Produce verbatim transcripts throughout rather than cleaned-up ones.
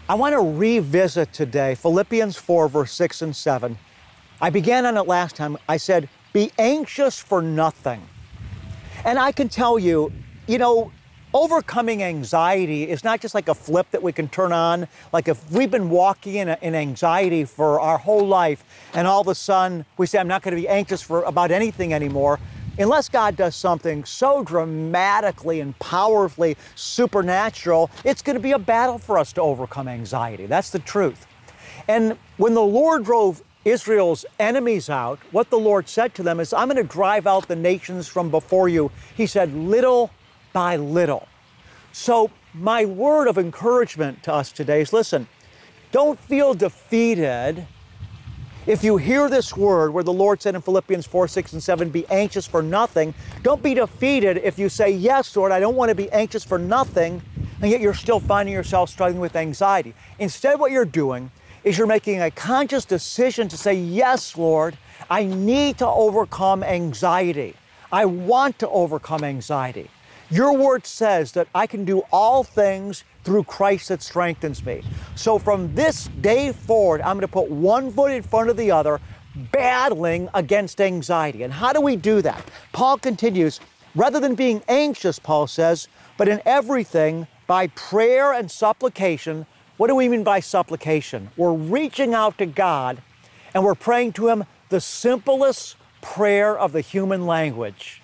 I want to revisit today Philippians four, verse six and seven. I began on it last time. I said, be anxious for nothing. And I can tell you, you know, overcoming anxiety is not just like a flip that we can turn on. Like if we've been walking in, a, in anxiety for our whole life and all of a sudden we say, I'm not going to be anxious for about anything anymore. Unless God does something so dramatically and powerfully supernatural, it's going to be a battle for us to overcome anxiety. That's the truth. And when the Lord drove Israel's enemies out, what the Lord said to them is, I'm going to drive out the nations from before you. He said, little by little. So my word of encouragement to us today is, listen, don't feel defeated. If you hear this word where the Lord said in Philippians four, six, and seven, be anxious for nothing, don't be defeated if you say, yes, Lord, I don't want to be anxious for nothing, and yet you're still finding yourself struggling with anxiety. Instead, what you're doing is you're making a conscious decision to say, yes, Lord, I need to overcome anxiety. I want to overcome anxiety. Your word says that I can do all things through Christ that strengthens me. So from this day forward, I'm going to put one foot in front of the other, battling against anxiety. And how do we do that? Paul continues, rather than being anxious, Paul says, but in everything, by prayer and supplication. What do we mean by supplication? We're reaching out to God and we're praying to Him the simplest prayer of the human language.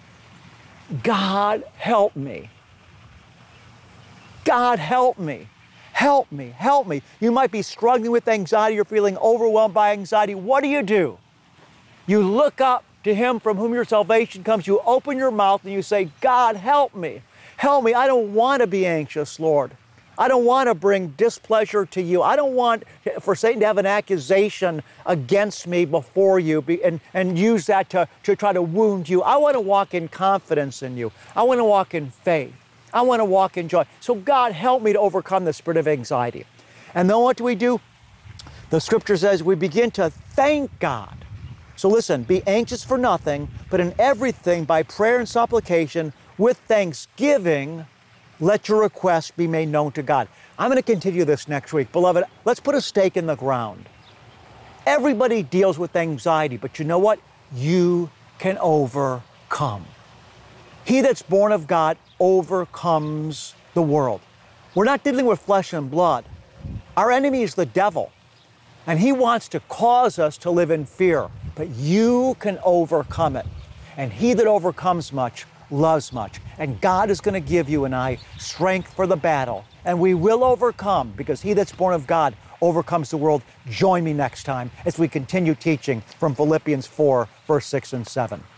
God, help me. God, help me. Help me. Help me. You might be struggling with anxiety. You're feeling overwhelmed by anxiety. What do you do? You look up to Him from whom your salvation comes. You open your mouth and you say, God, help me. Help me. I don't want to be anxious, Lord. I don't want to bring displeasure to you. I don't want for Satan to have an accusation against me before you and, and use that to, to try to wound you. I want to walk in confidence in you. I want to walk in faith. I want to walk in joy. So God, help me to overcome the spirit of anxiety. And then what do we do? The scripture says we begin to thank God. So listen, be anxious for nothing, but in everything by prayer and supplication with thanksgiving, let your requests be made known to God. I'm going to continue this next week. Beloved, let's put a stake in the ground. Everybody deals with anxiety, but you know what? You can overcome. He that's born of God overcomes the world. We're not dealing with flesh and blood. Our enemy is the devil, and he wants to cause us to live in fear, but you can overcome it. And he that overcomes much loves much. And God is going to give you and I strength for the battle. And we will overcome because he that's born of God overcomes the world. Join me next time as we continue teaching from Philippians four, verse six and seven.